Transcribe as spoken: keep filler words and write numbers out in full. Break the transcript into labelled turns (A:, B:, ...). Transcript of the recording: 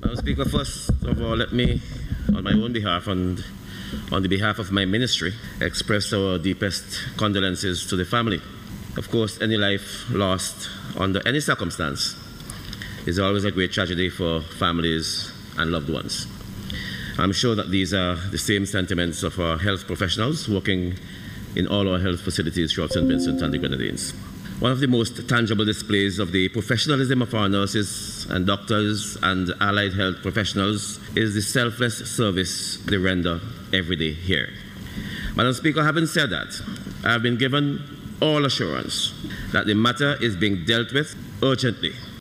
A: Madam Speaker, first of all, let me, on my own behalf and on the behalf of my ministry, express our deepest condolences to the family. Of course, any life lost under any circumstance is always a great tragedy for families and loved ones. I'm sure that these are the same sentiments of our health professionals working in all our health facilities throughout Saint Vincent and the Grenadines. One of the most tangible displays of the professionalism of our nurses and doctors and allied health professionals is the selfless service they render every day here. Madam Speaker, having said that, I have been given all assurance that the matter is being dealt with urgently